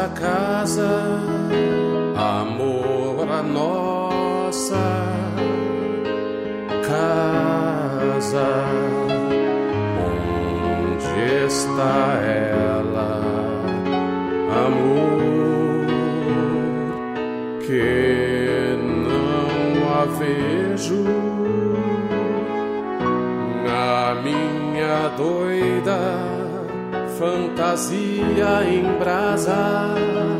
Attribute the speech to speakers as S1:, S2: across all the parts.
S1: nossa casa, amor, a nossa casa. Onde está ela, amor, que não a vejo? A minha doida fantasia em brasa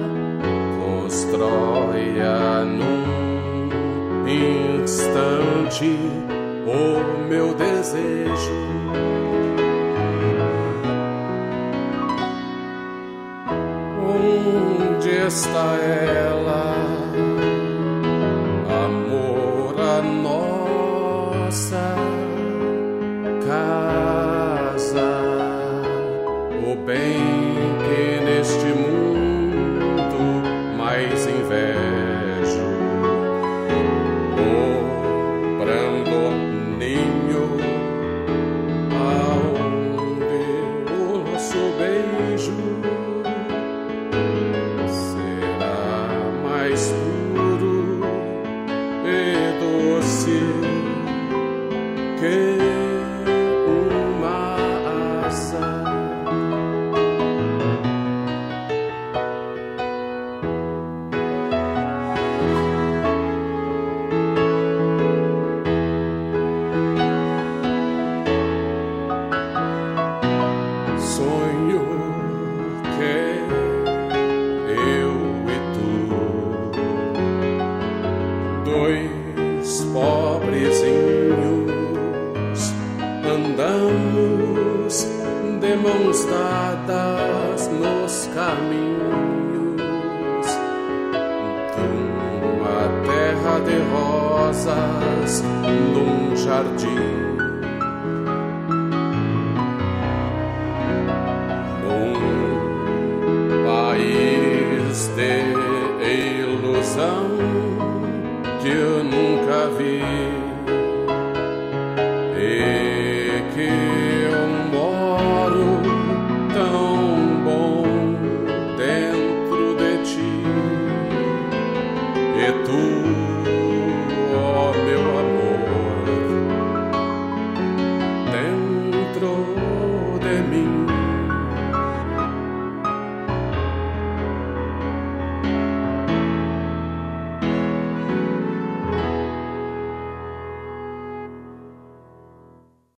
S1: constrói-a num instante o meu desejo. Onde está ela, amor, a nossa casa? O bem que neste mundo mais invejo, o brando ninho aonde o nosso beijo será mais puro e doce que sonho que eu e tu, dois pobrezinhos, andamos de mãos dadas nos caminhos de uma terra de rosas num jardim. De ilusão que eu nunca vi.